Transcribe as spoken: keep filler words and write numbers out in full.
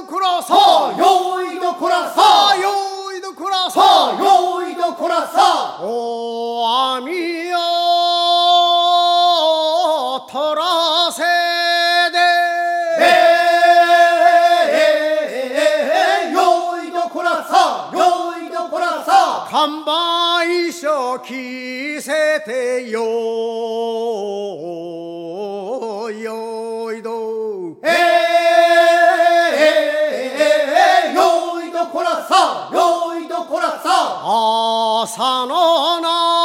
どこらささよいどこらさよいどこらささよいどこらさおあみよ取らせでええよいどこらさよいどこらさ看板一緒着せてよよいどええよいどこらさよいどこらさ朝のな